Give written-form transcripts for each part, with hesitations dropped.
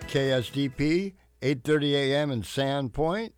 KSDP, 8:30 a.m. in Sandpoint,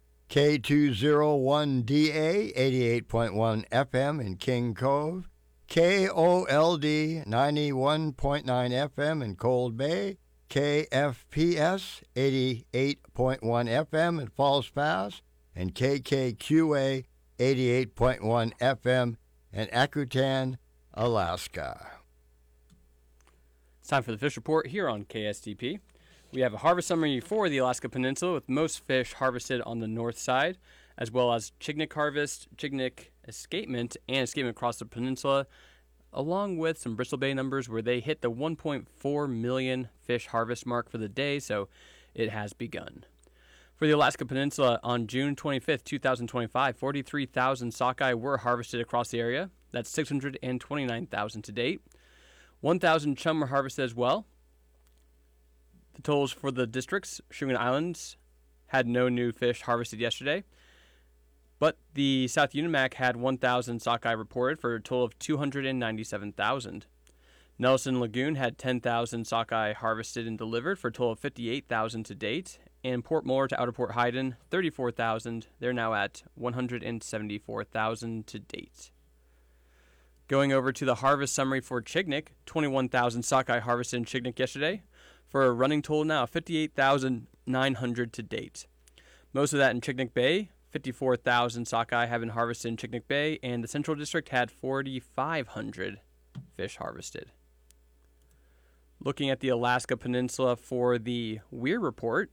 K201DA, 88.1 FM in King Cove, KOLD, 91.9 FM in Cold Bay, KFPS, 88.1 FM in Falls Pass, and KKQA, 88.1 FM in Akutan, Alaska. It's time for the fish report here on KSDP. We have a harvest summary for the Alaska Peninsula with most fish harvested on the north side, as well as Chignik harvest, Chignik escapement, and escapement across the peninsula, along with some Bristol Bay numbers where they hit the 1.4 million fish harvest mark for the day, so it has begun. For the Alaska Peninsula on June 25th, 2025, 43,000 sockeye were harvested across the area. That's 629,000 to date. 1,000 chum were harvested as well. The totals for the districts, Sugarland Islands, had no new fish harvested yesterday, but the South Unimac had 1,000 sockeye reported for a total of 297,000. Nelson Lagoon had 10,000 sockeye harvested and delivered for a total of 58,000 to date, and Port Muller to Outer Port Heiden, 34,000. They're now at 174,000 to date. Going over to the harvest summary for Chignik, 21,000 sockeye harvested in Chignik yesterday, for a running total now of 58,900 to date. Most of that in Chignik Bay. 54,000 sockeye have been harvested in Chignik Bay, and the Central District had 4,500 fish harvested. Looking at the Alaska Peninsula for the Weir report.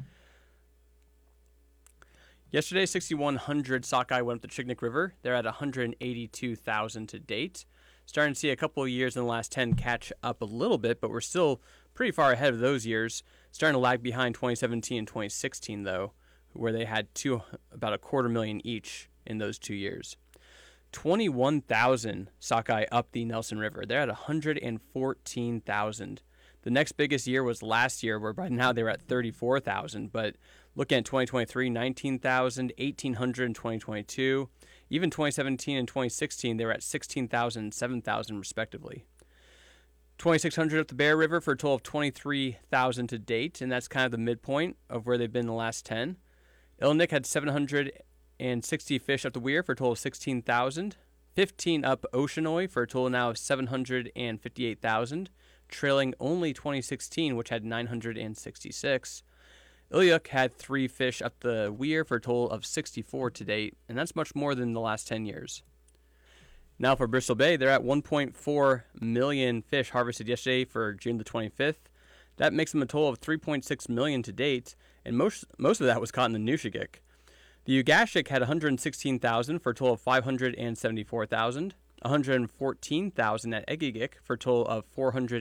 Yesterday, 6,100 sockeye went up the Chignik River. They're at 182,000 to date. Starting to see a couple of years in the last 10 catch up a little bit, but we're still pretty far ahead of those years. Starting to lag behind 2017 and 2016, though, where they had about 250,000 each in those 2 years. 21,000 sockeye up the Nelson River. They're at 114,000. The next biggest year was last year, where by now they were at 34,000. But looking at 2023, 19,000, 1,800 in 2022. Even 2017 and 2016, they were at 16,000 and 7,000 respectively. 2,600 up the Bear River for a total of 23,000 to date, and that's kind of the midpoint of where they've been in the last 10. Illinois had 760 fish up the Weir for a total of 16,000. 15 up Oceanoy for a total now of 758,000, trailing only 2016, which had 966. Ilyuk had 3 fish up the Weir for a total of 64 to date, and that's much more than the last 10 years. Now for Bristol Bay, they're at 1.4 million fish harvested yesterday for June the 25th. That makes them a total of 3.6 million to date, and most of that was caught in the Nushagik. The Ugashik had 116,000 for a total of 574,000, 114,000 at Egegik for a total of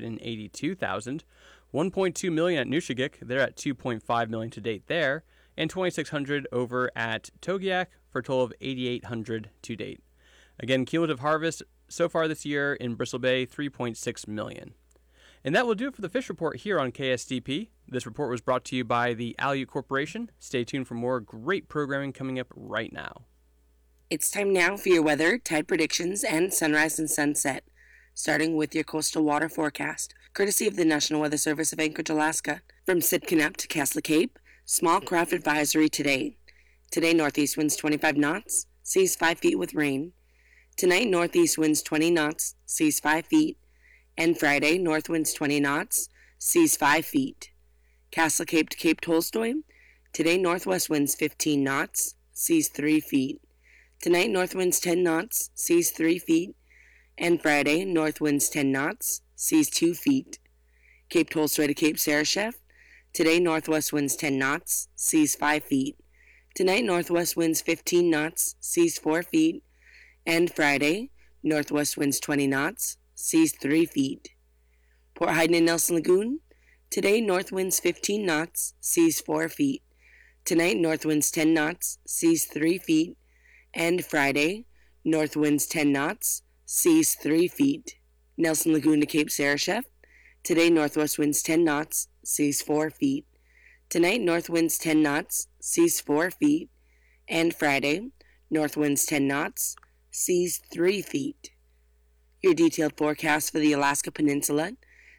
482,000, 1.2 million at Nushagik, they're at 2.5 million to date there, and 2,600 over at Togiak for a total of 8,800 to date. Again, cumulative harvest so far this year in Bristol Bay, 3.6 million. And that will do it for the fish report here on KSDP. This report was brought to you by the Aleut Corporation. Stay tuned for more great programming coming up right now. It's time now for your weather, tide predictions, and sunrise and sunset, starting with your coastal water forecast, courtesy of the National Weather Service of Anchorage, Alaska. From Sitka to Castle Cape, small craft advisory today. Today, northeast winds 25 knots, seas 5 feet with rain. Tonight, northeast winds 20 knots, seas 5 feet. And Friday, north winds 20 knots, seas 5 feet. Castle Cape to Cape Tolstoy. Today, northwest winds 15 knots, seas 3 feet. Tonight, north winds 10 knots, seas 3 feet. And Friday, north winds 10 knots, seas 2 feet. Cape Tolstoy to Cape Sarashef. Today, northwest winds 10 knots, seas 5 feet. Tonight, northwest winds 15 knots, seas 4 feet. And Friday, northwest winds 20 knots, seas 3 feet. Port Heiden and Nelson Lagoon. Today, north winds 15 knots, seas 4 feet. Tonight, north winds 10 knots, seas 3 feet. And Friday, north winds 10 knots, seas 3 feet. Nelson Lagoon to Cape Sarashef. Today, northwest winds 10 knots, seas 4 feet. Tonight, north winds 10 knots, seas 4 feet. And Friday, north winds 10 knots, seas 3 feet. Your detailed forecast for the Alaska Peninsula.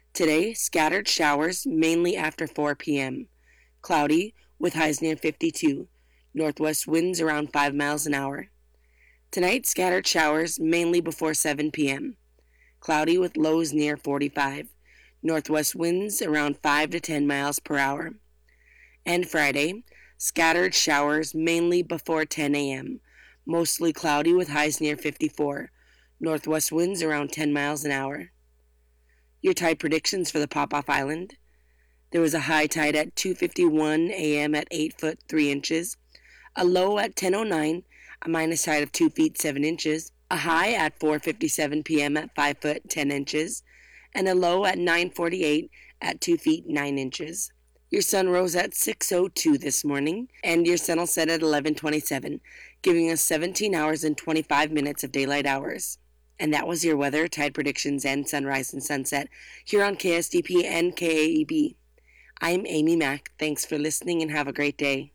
Today, scattered showers mainly after 4 p.m. Cloudy with highs near 52. Northwest winds around 5 miles an hour. Tonight, scattered showers mainly before 7 p.m. Cloudy with lows near 45. Northwest winds around 5 to 10 miles per hour. And Friday, scattered showers mainly before 10 a.m. Mostly cloudy with highs near 54. Northwest winds around 10 miles an hour. Your tide predictions for the Pop-Off Island. There was a high tide at 2:51 a.m. at 8 foot 3 inches, a low at 10:09, a minus tide of 2 feet 7 inches, a high at 4:57 p.m. at 5 foot 10 inches, and a low at 9:48 at 2 feet 9 inches. Your sun rose at 6:02 this morning, and your sun will set at 11:27, giving us 17 hours and 25 minutes of daylight hours. And that was your weather, tide predictions, and sunrise and sunset here on KSDP and KAEB. I'm Amy Mack. Thanks for listening and have a great day.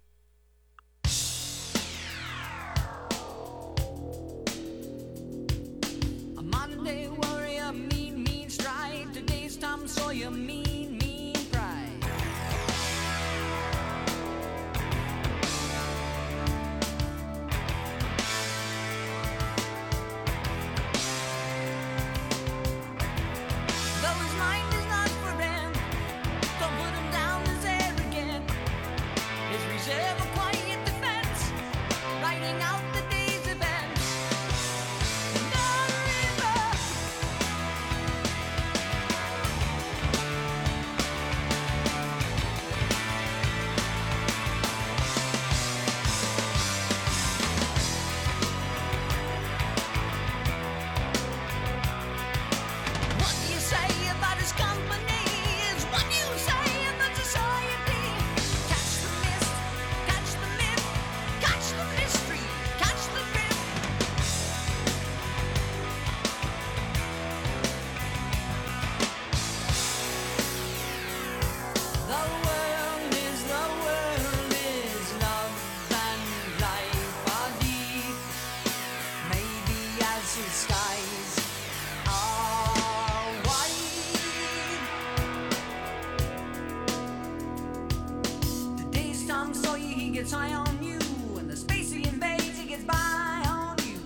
A Monday warrior, mean stride. Today's Tom Sawyer, mean pride. Though his mind is not for him, don't put him down as arrogant. His reserve a quiet defense, writing out the day's events. The river. What you say about his company is what you say about society. Catch the mist, catch the myth, catch the mystery, catch the drift. The world is love and life are deep. Maybe as his skies are wide. Today's Tom Sawyer, he gets high on you, and the space he invades, he gets by on you.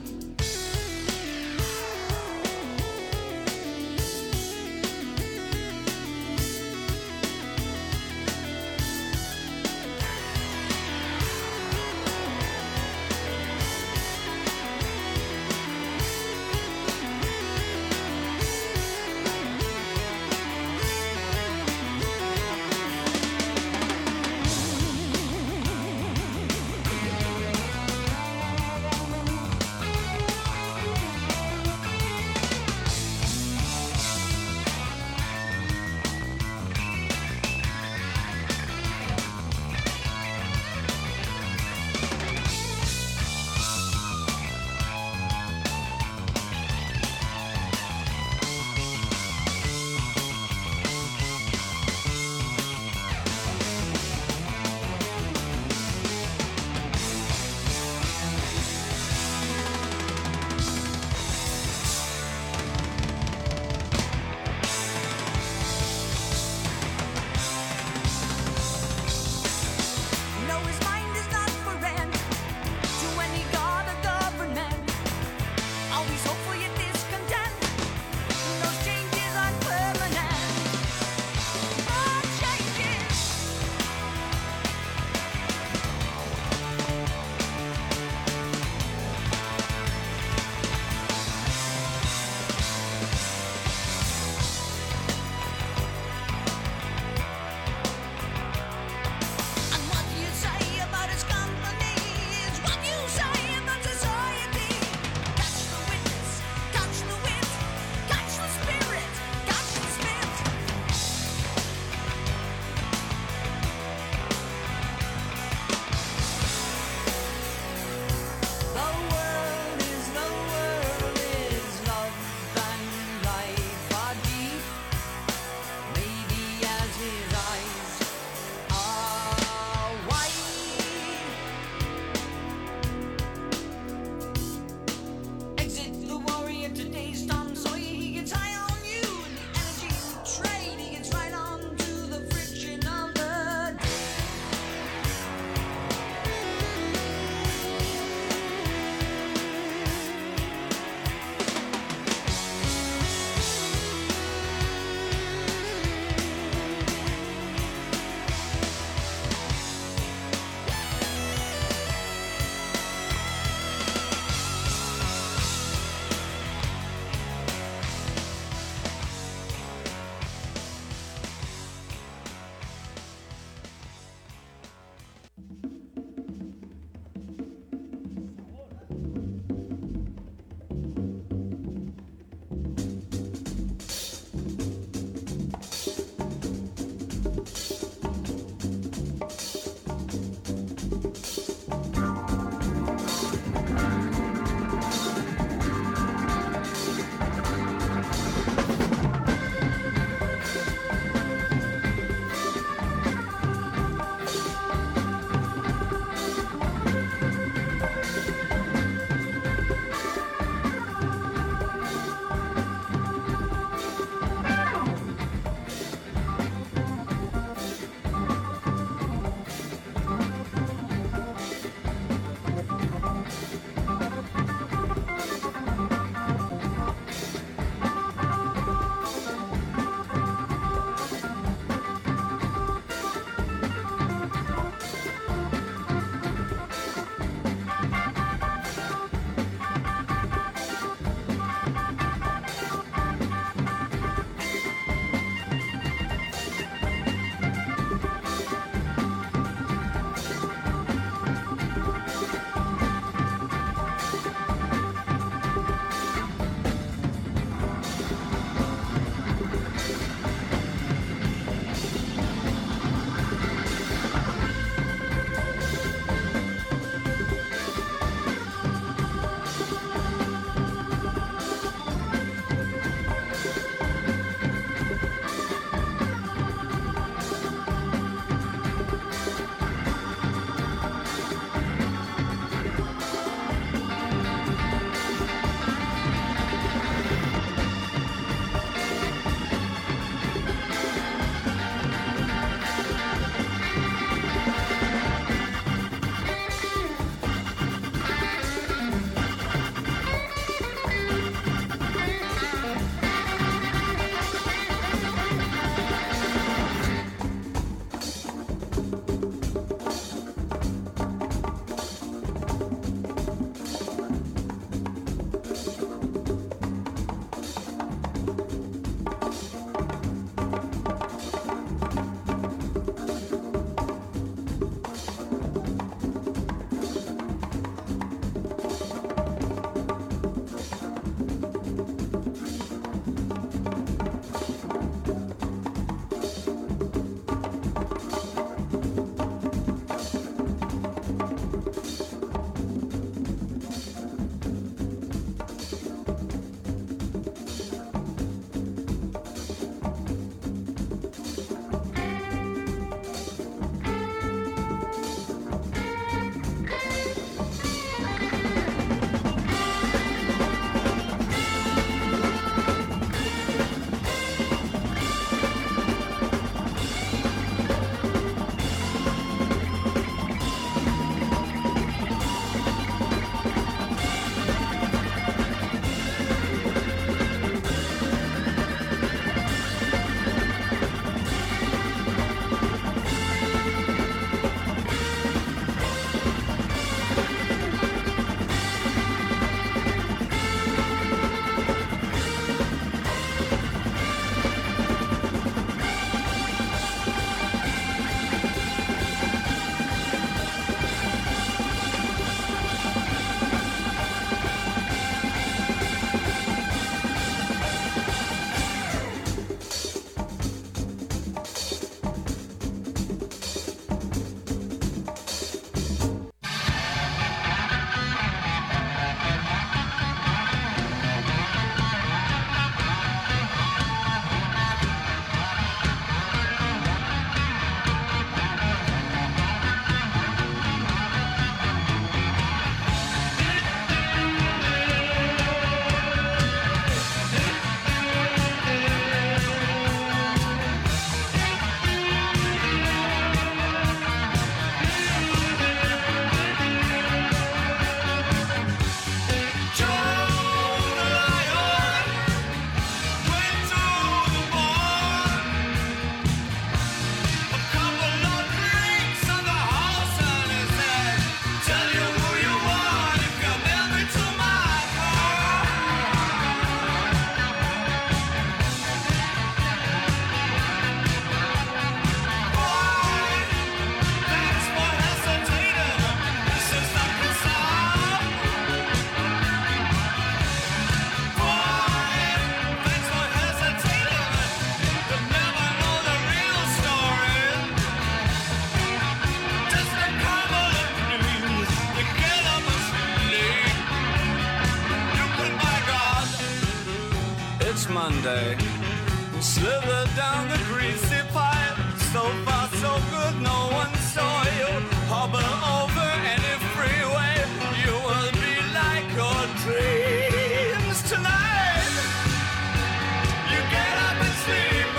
Sunday. Slither down the greasy pipe. So far, so good, no one saw you. Hobble over any freeway. You will be like your dreams tonight. You get up and sleep.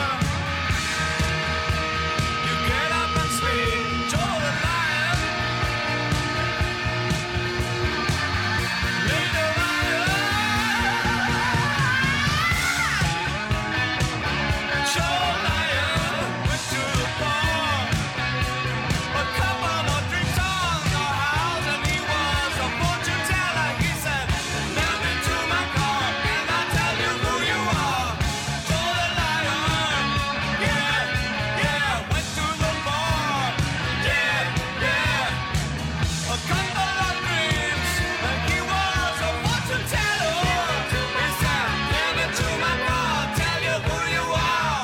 You get up and sleep. Joe the lion. Made a lion. Joe lion went to the bar. A couple more drinks on the house, and he was a fortune teller. He said, "Let me to my car, and I'll tell you who you are." Joe the lion, yeah, yeah, went to the bar, yeah, yeah. A couple of drinks, and he was a fortune teller. He said, "Let me to my car, tell you who you are."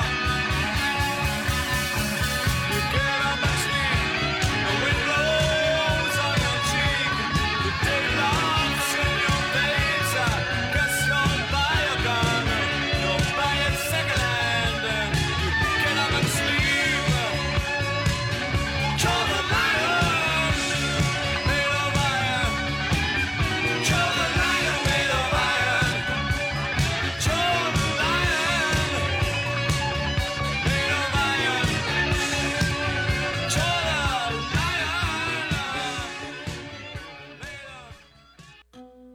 You get up and sleep, the wind blows on your cheek, the daylight's in your face. Guess you'll buy a gun, you'll buy it secondhand. You get up and sleep. You're the lion, made of iron. You're the lion, made of iron. You're the lion, made of iron. You're the lion, made of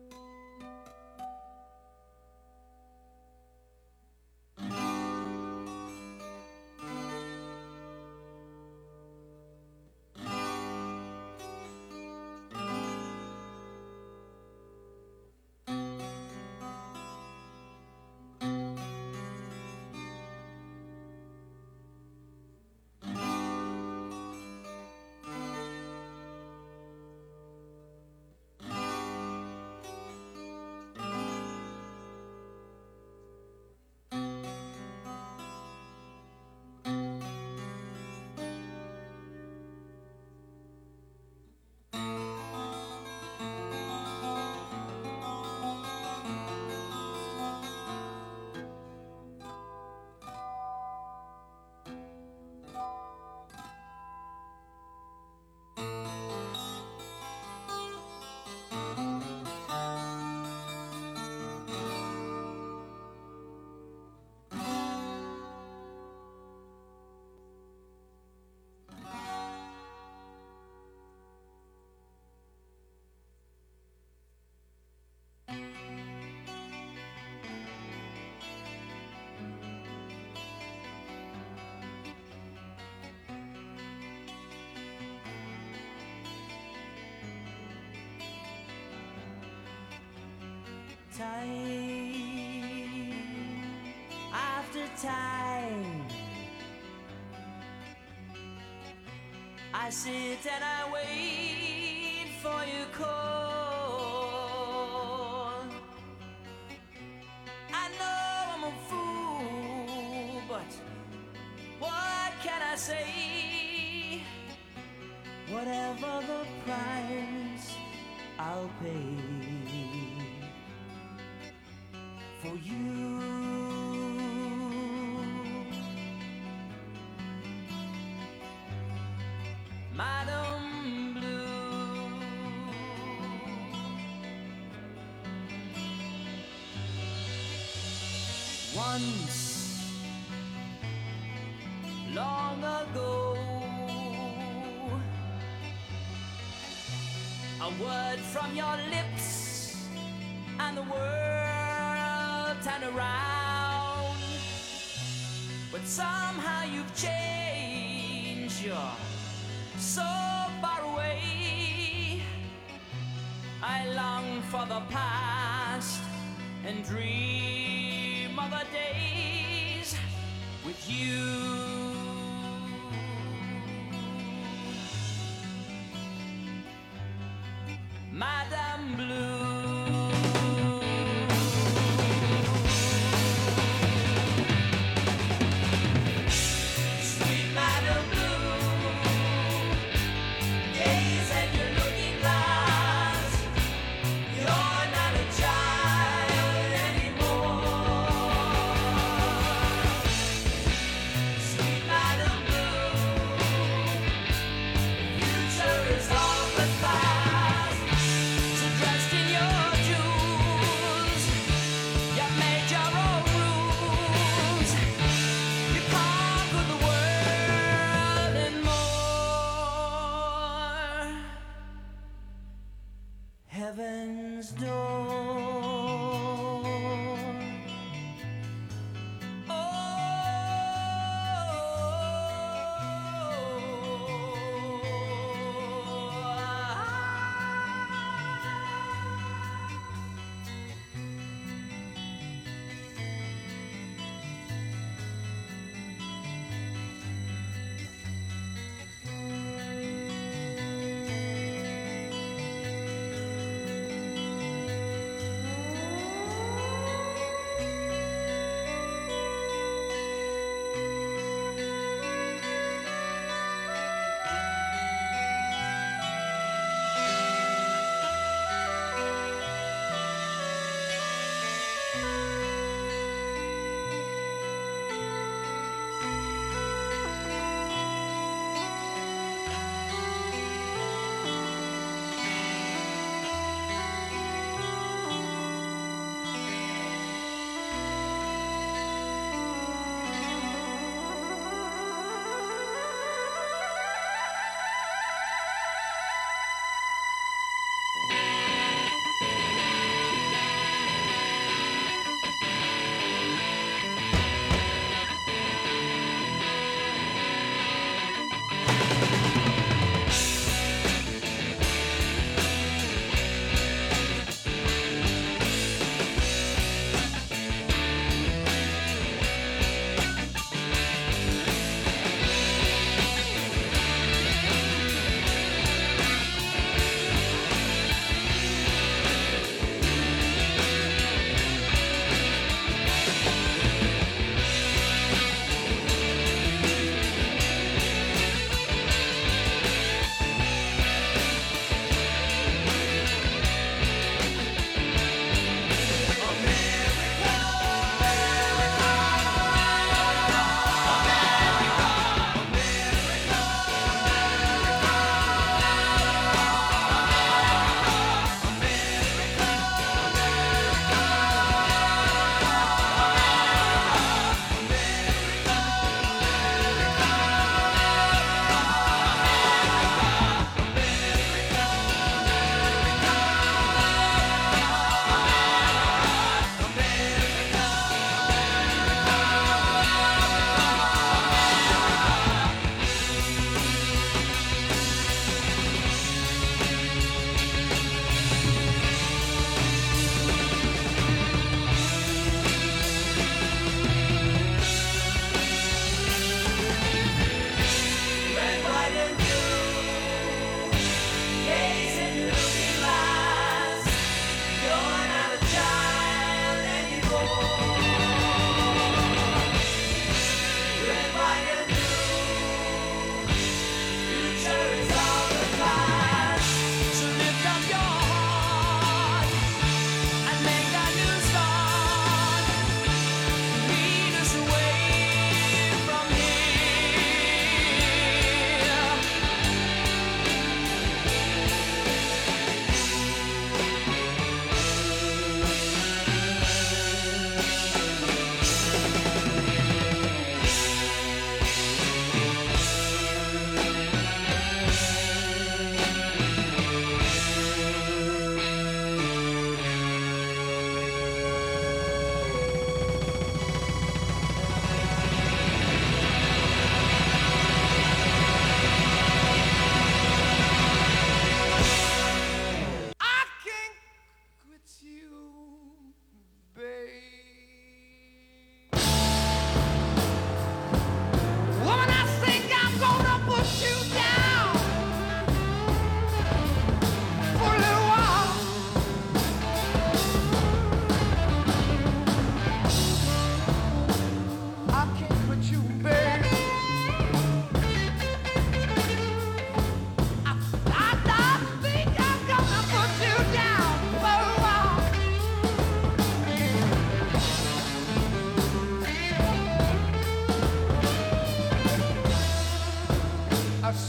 Time after time, I sit and I wait for your call. I know I'm a fool, but what can I say? Whatever the price, I'll pay for you. Madam Blue, once long ago, a word from your lips and the world turned around. But somehow you've changed, you're so far away. I long for the past and dream of the days with you. Madame Blue, sweet Madame Blue, gaze at your looking glass. You're not a child anymore.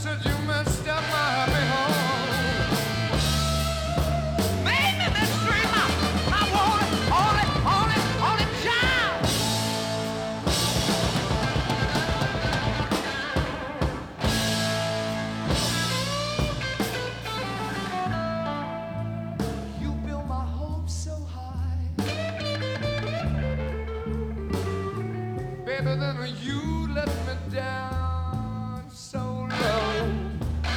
said you messed up my happy home. Made me this dreamer. I want it, child. You built my hopes so high, baby. Then you let me down so low.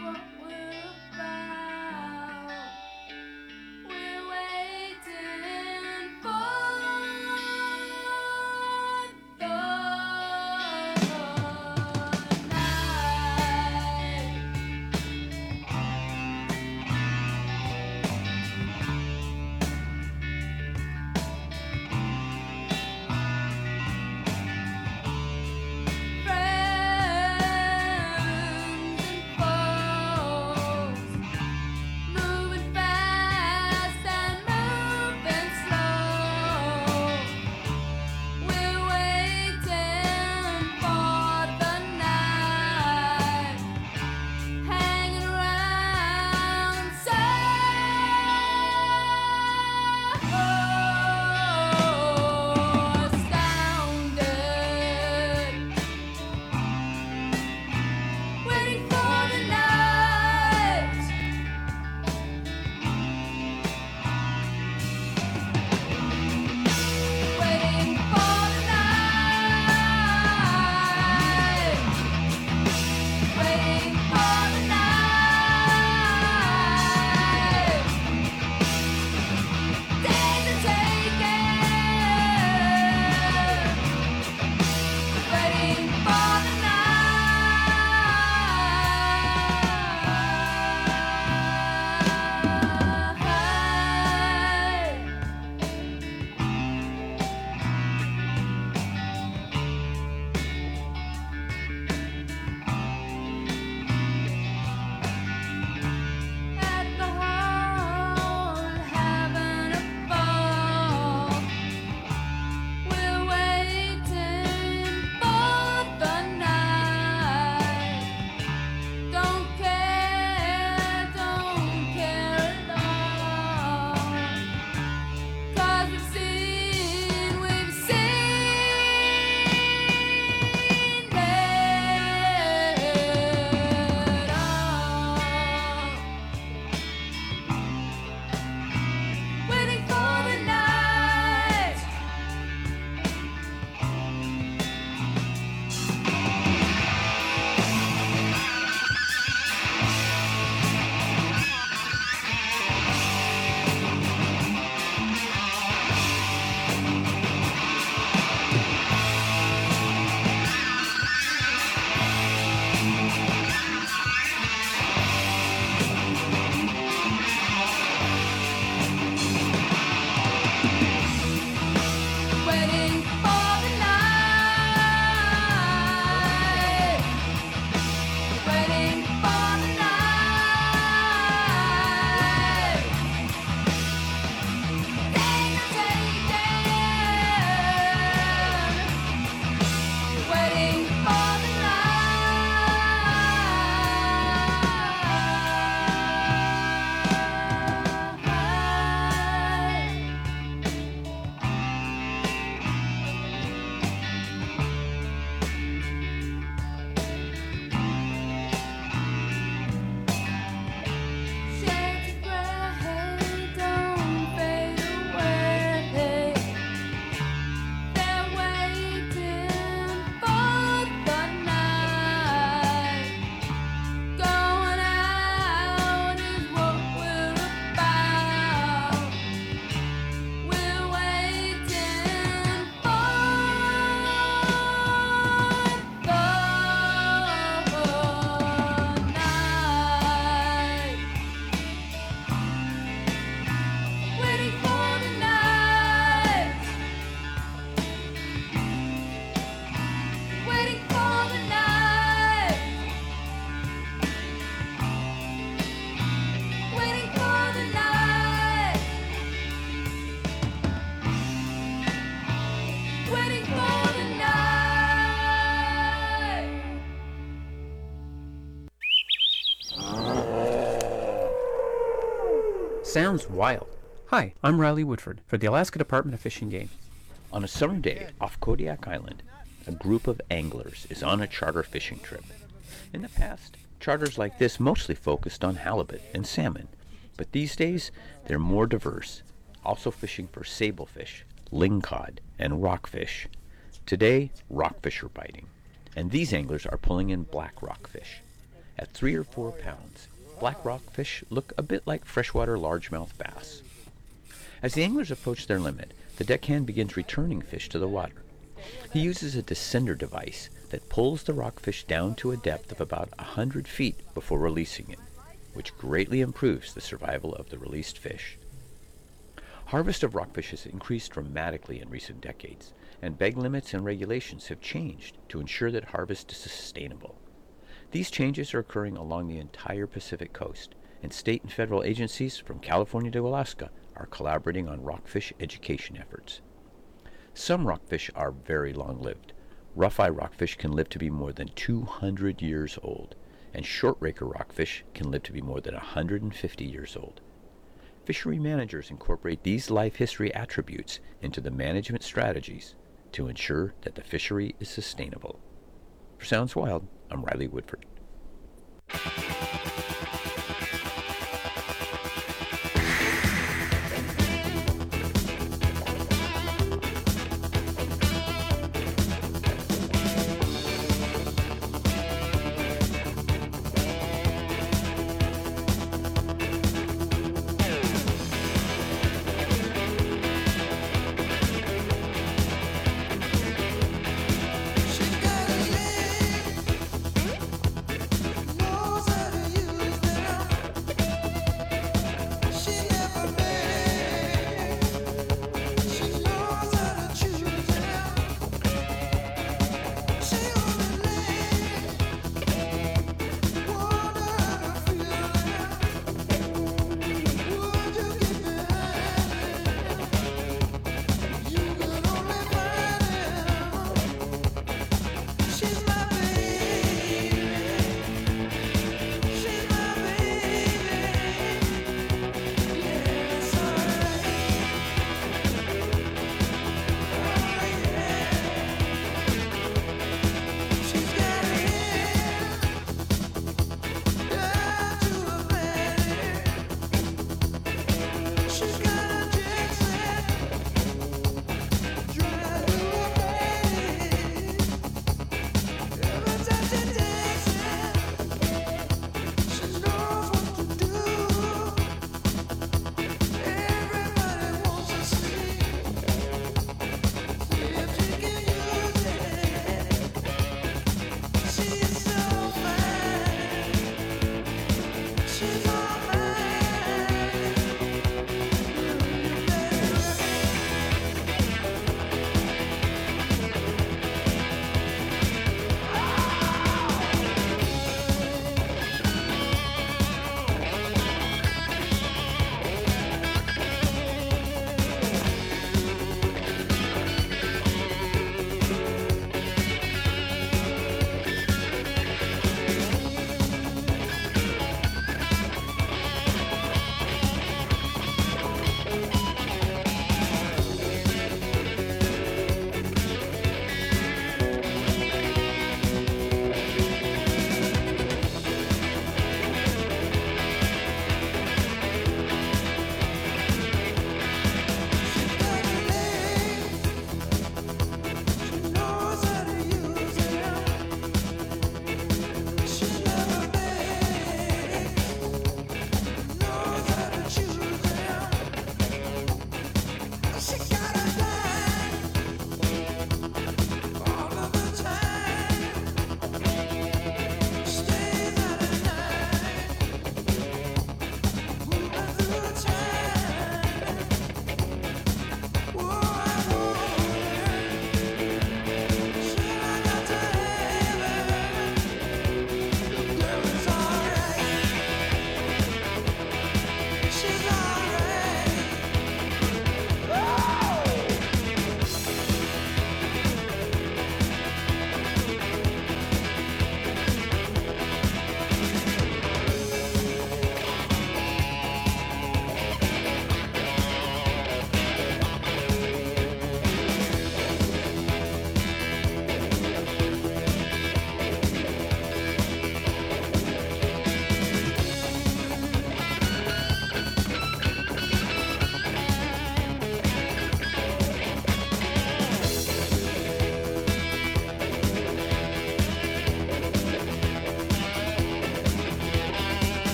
what we're about. We're waiting for the night. Friends and foes, moving fast and moving slow. We're waiting for the night, hanging around so astounded, waiting for the night. Waiting for the night. Waiting for the night. Days are taken. Waiting for the night. At the hall, having a ball. We're waiting for the night. Don't care at all. 'Cause we've seen it all. Waiting for the night. Waiting for the night. Waiting for the night. Days are taken. Waiting for the night. Shades of gray don't fade away. They're waiting for the night. Going out is what we're about. We're waiting for the night. Waiting for the night. Waiting for the night. Waiting for the night. Waiting for the night. Sounds wild. Hi, I'm Riley Woodford for the Alaska Department of Fish and Game. On a summer day off Kodiak Island, a group of anglers is on a charter fishing trip. In the past, charters like this mostly focused on halibut and salmon, but these days they're more diverse, also fishing for sablefish, lingcod, and rockfish. Today, rockfish are biting, and these anglers are pulling in black rockfish. At 3 or 4 pounds, black rockfish look a bit like freshwater largemouth bass. As the anglers approach their limit, the deckhand begins returning fish to the water. He uses a descender device that pulls the rockfish down to a depth of about 100 feet before releasing it, which greatly improves the survival of the released fish. Harvest of rockfish has increased dramatically in recent decades, and bag limits and regulations have changed to ensure that harvest is sustainable. These changes are occurring along the entire Pacific coast, and state and federal agencies from California to Alaska are collaborating on rockfish education efforts. Some rockfish are very long-lived. Rough-eye rockfish can live to be more than 200 years old, and short-raker rockfish can live to be more than 150 years old. Fishery managers incorporate these life history attributes into the management strategies to ensure that the fishery is sustainable. For Sounds Wild, I'm Riley Woodford. She got a leg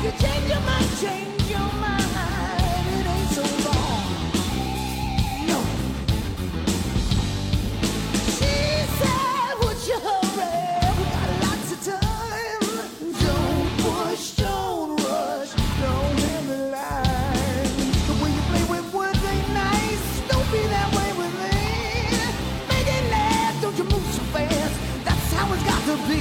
change your mind, change your mind. It ain't so long. No. She said, would you hurry? We got lots of time. Don't push, don't rush, don't have the line. The way you play with words ain't nice. Don't be that way with me. Make it last, don't you move so fast. That's how it's got to be.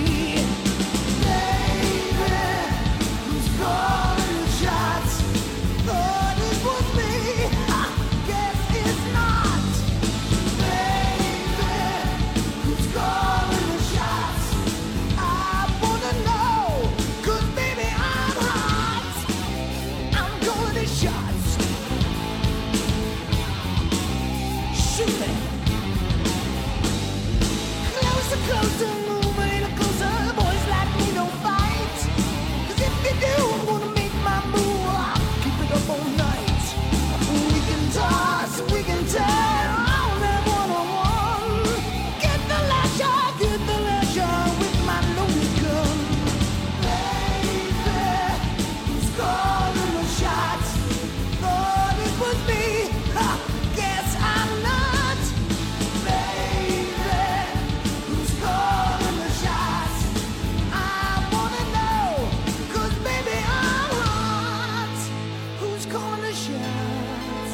Baby, who's calling the shots? Thought it was me. I guess it's not. Baby, who's calling the shots? I wanna know, 'cause baby I'm hot. I'm calling the shots. Shoot it. Closer, closer, move a little closer. Boys like me don't fight. 'Cause if you do, I'm gonna make my move. I'll keep it up all night. We can toss, we can turn on that one-on-one. Get the lasher with my loaded gun. Baby, who's calling the shots? Thought it was me. Ha, guess I'm not. Baby, who's calling the shots? I wanna know, 'cause baby I'm hot. Who's calling the shots?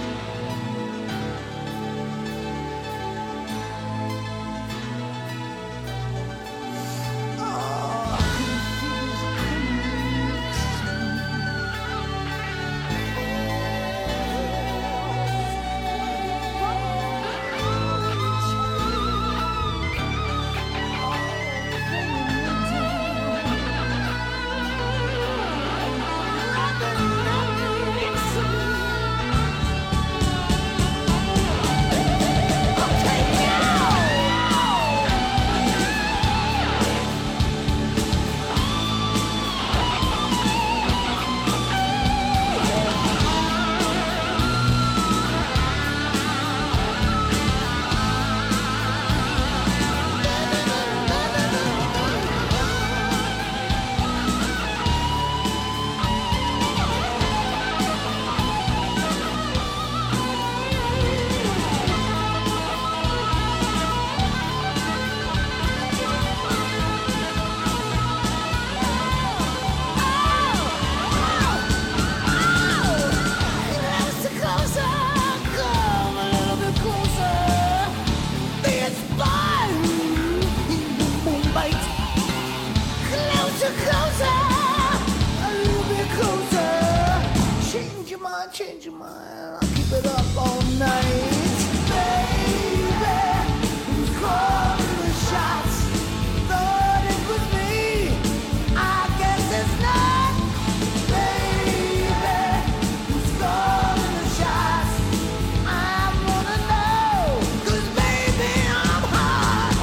Closer, closer, come a little bit closer. This fun, Moonbite. Closer, closer, a little bit closer. Change your mind, change your mind. I'll keep it up all night. Baby, who's calling the shots? Thought it was me. I guess it's not. Baby, who's calling the shots? I wanna know, 'cause baby I'm hot.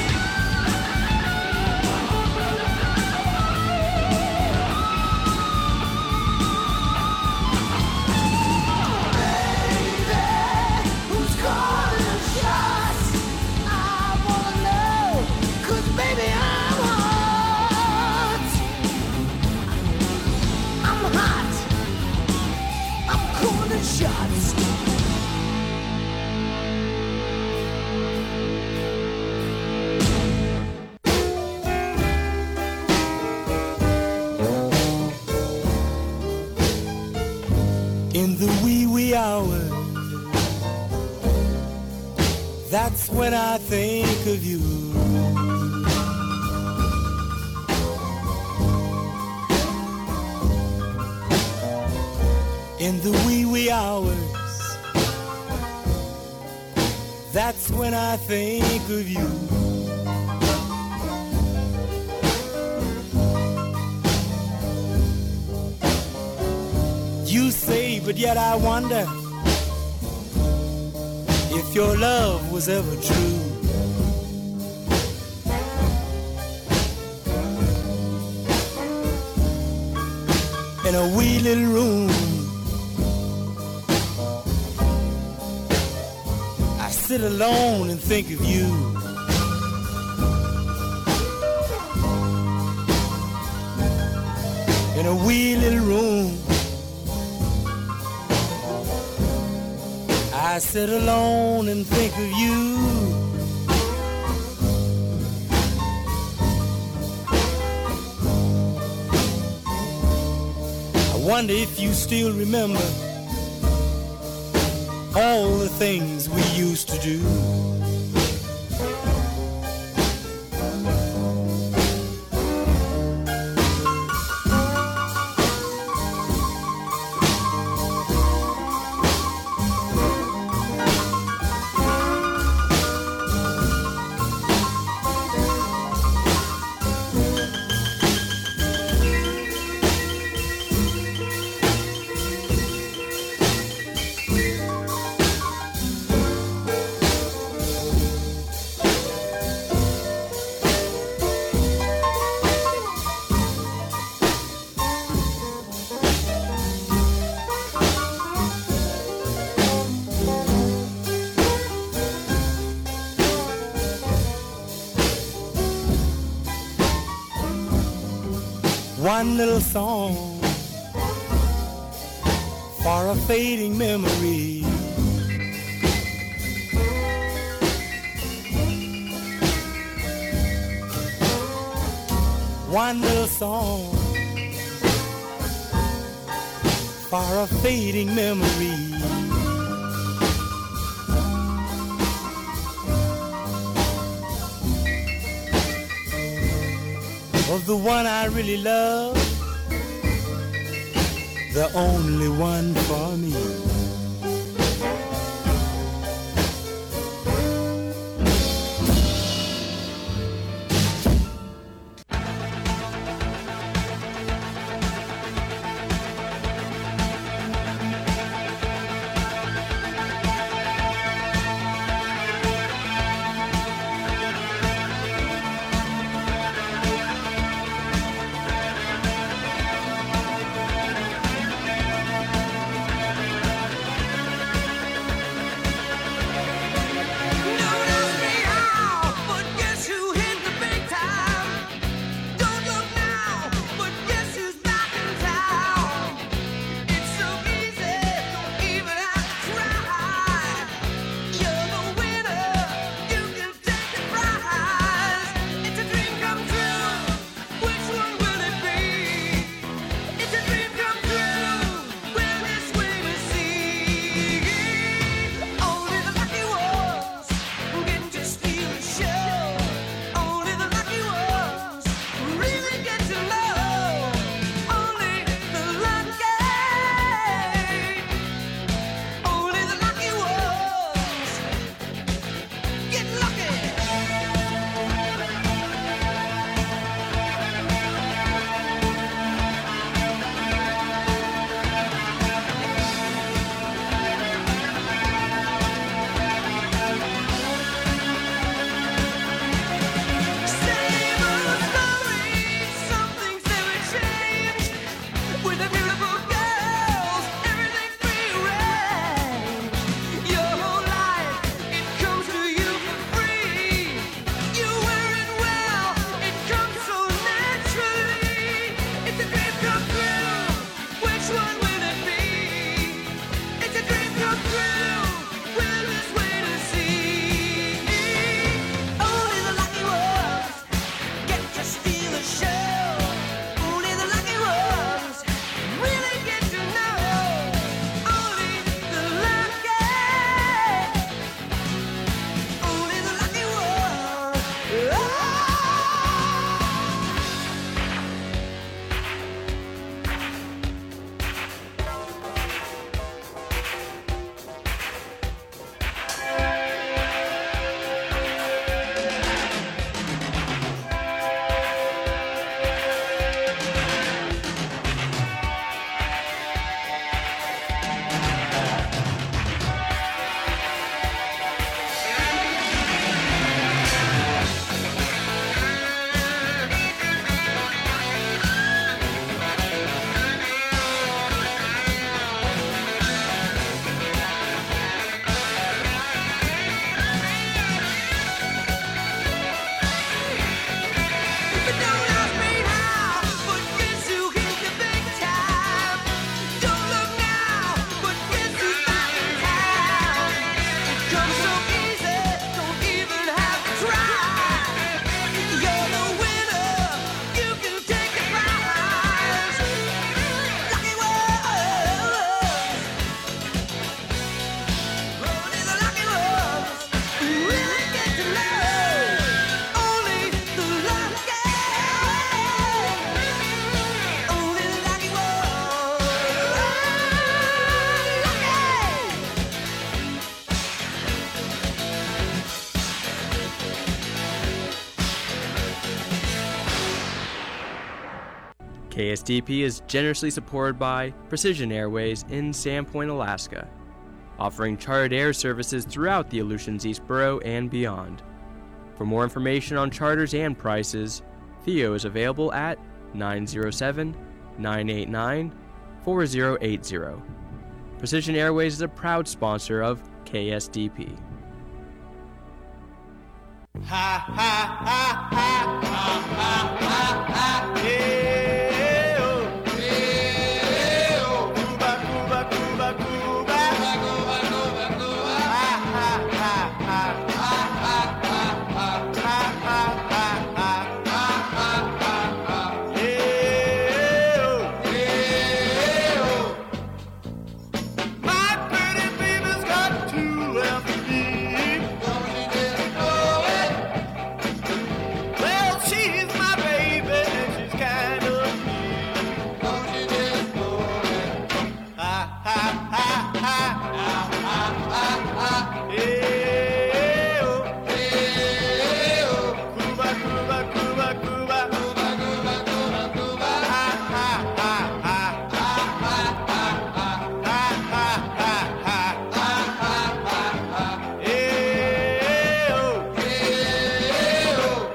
Baby, who's calling the shots? I wanna know, 'cause baby I'm hot. I'm hot. I'm calling the shots. In the wee hours, that's when I think of you. In the wee hours, that's when I think of you. You say, but yet I wonder if your love was ever true. In a wee little room, I sit alone and think of you. in a wee little room. I sit alone and think of you. I wonder if you still remember all the things we used to do. One little song for a fading memory. One little song for a fading memory. Of the one I really love, the only one for me. KSDP is generously supported by Precision Airways in Sandpoint, Alaska, offering chartered air services throughout the Aleutians East Borough and beyond. For more information on charters and prices, Theo is available at 907-989-4080. Precision Airways is a proud sponsor of KSDP. Ha ha ha ha ha ha ha ha yeah, oh, yeah, oh. Cuba, Cuba, Cuba, Cuba, Cuba, Cuba, Cuba, Cuba. Ha ha ha ha ha ha ha ha ha ha ha ha yeah, oh, yeah, oh. My pretty baby's got two left feet. Don't you just know it? Well, she's my baby and she's kind of mean. Don't you just know it? Ha ha ha ha ha ha ha ha yeah, oh, yeah, oh. Cuba, Cuba, Cuba, Cuba, Cuba, Cuba, Cuba, Cuba. Ha ha ha ha ha ha ha ha ha ha ha ha yeah, oh, yeah, oh.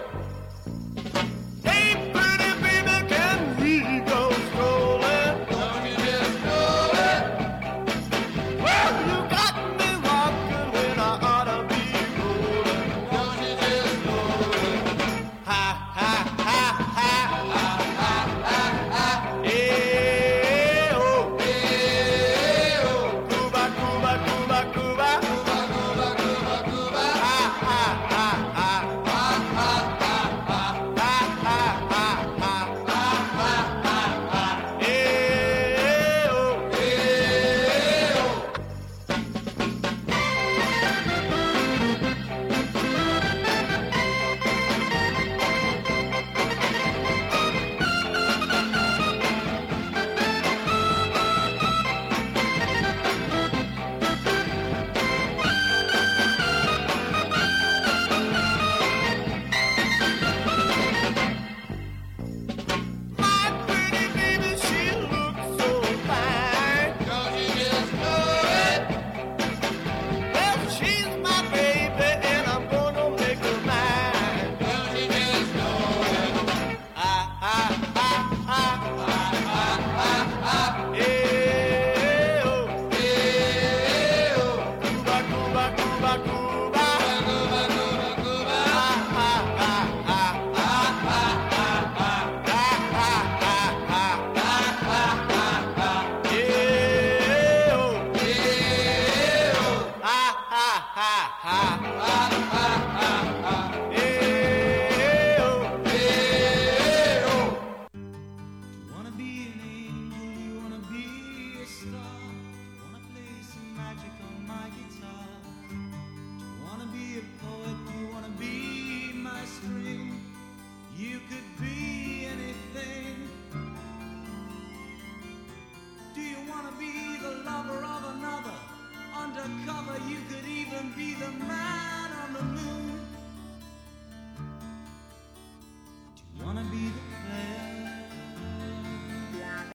Hey, pretty baby, can we go strolling? Don't you just know it? Well, you got me rocking when I ought to be rolling. Don't you just know it? Ha ha ha ha ha ha ha yeah, oh, yeah, oh. Cuba, Cuba, Cuba, Cuba, Cuba, Cuba, Cuba, Cuba. Ha ha ha ha ha ha ha ha ha ha ha ha yeah, oh, yeah, oh. My pretty baby, she looks so fine. Don't you just know it? Well, she's my baby, and I'm gonna make her mine. Don't you just know it? Ha ha ha ha ha ha ha yeah, oh, yeah, oh. Cuba, Cuba, Cuba, Cuba, Cuba, Cuba, Cuba. Ha ha ha ha ha ha ha ha yeah, oh, yeah, oh. Ha ha ha ha yeah, oh, yeah, oh. Wanna be an angel, you wanna be a star. Wanna play some magic on my guitar. Wanna be a poet, you wanna be my string. You could be anything. Do you wanna be the lover of another? Undercover, you could even be the man